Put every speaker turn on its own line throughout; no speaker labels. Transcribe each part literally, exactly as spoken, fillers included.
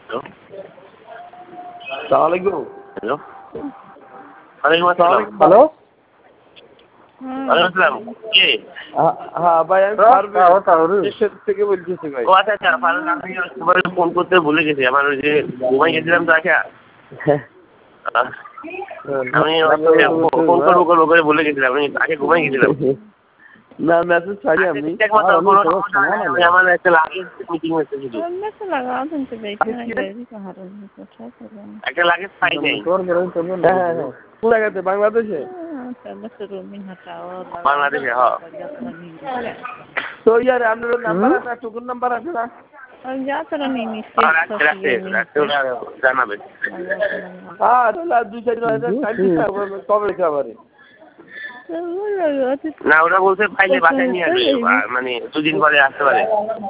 Assalamualaikum.
Hello. Waalaikumsalam.
Hello.
Waalaikumsalam. কে?
হ্যাঁ ভাই আমি পারভেজ থেকে বলছি ভাই।
ও আচ্ছা আচ্ছা পারভেজ আমি তোমার ফোন করতে ভুলে গেছি আমার ওই যে ঘুমাই গেছিলাম তো আচ্ছা আমি ফোন করবো করবো করে ভুলে গেছিলাম আমি আগে ঘুমাই গেছিলাম
না মেসেজ ছাড়ি আমি
আমার একটা লাগেজ মিটিং হচ্ছে শুধু একটা লাগেজ পাই নাই
কোন জায়গাতে বাংলাদেশে
বাংলাদেশে হ্যাঁ
তো ইয়ার আপনার নাম্বার আছে টুকুন নাম্বার আছে না
জানাবে
হ্যাঁ দুই চার কবে খাবারে
না ওরা বলছে ফাইলে বাসায় নিয়ে আসবে মানে দুদিন পরে আসতে পারে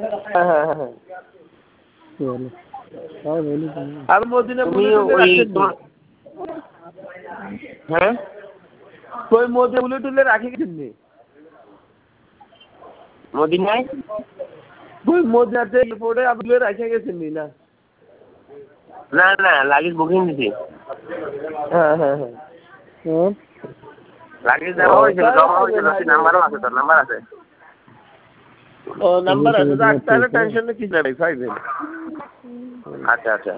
আর মদিনা
হ্যাঁ
ওই মধ্যে তুলে তুলে রাখি কিননি
মদিনায়
ওই মদিনাতে এয়ারপোর্টে আপনি রাখে গেছেন না
না না লাগেজ বুকিং দিছি
হ্যাঁ হ্যাঁ হ্যাঁ
লাগেজ দেওয়া হয়েছিল জমা হয়েছিল নাম্বারও আছে তোর নাম্বার আছে
ও নাম্বার আছে তাহলে টেনশন নেই কিছু নাই পাইবেন
আচ্ছা আচ্ছা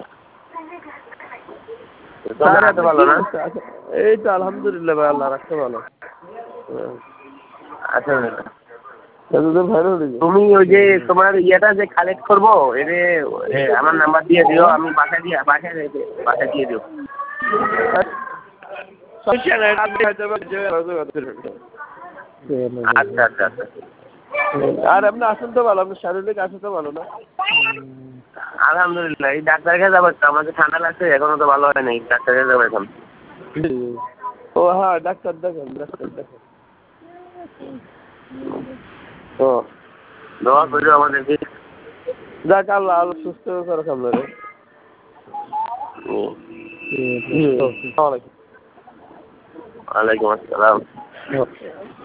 তোমার হাতে ভালো না
এই তো আলহামদুলিল্লাহ ভাই আল্লাহ রাখতে ভালো
আচ্ছা তুমি ওই যে তোমার ইয়েটা যে কালেক্ট করবো এরে আমার নাম্বার দিয়ে দিও আমি বাসায় দিয়ে বাসায় বাসায় দিয়ে দিও আচ্ছা আচ্ছা আচ্ছা
আর আপনি আসুন তো ভালো আপনার শারীরিক আসুন তো ভালো না
আলহামদুলিল্লাহ এই ডাক্তার কাছে যাবো তো আমাকে ঠান্ডা লাগছে এখনো তো ভালো হয় নাই ডাক্তার কাছে যাবো এখন
ও হ্যাঁ ডাক্তার দেখেন ডাক্তার দেখেন
ও দোয়া করো আমাদেরকে
যাক আল্লাহ আল্লাহ সুস্থ করে আপনারে
ওয়ালাইকুম আসসালাম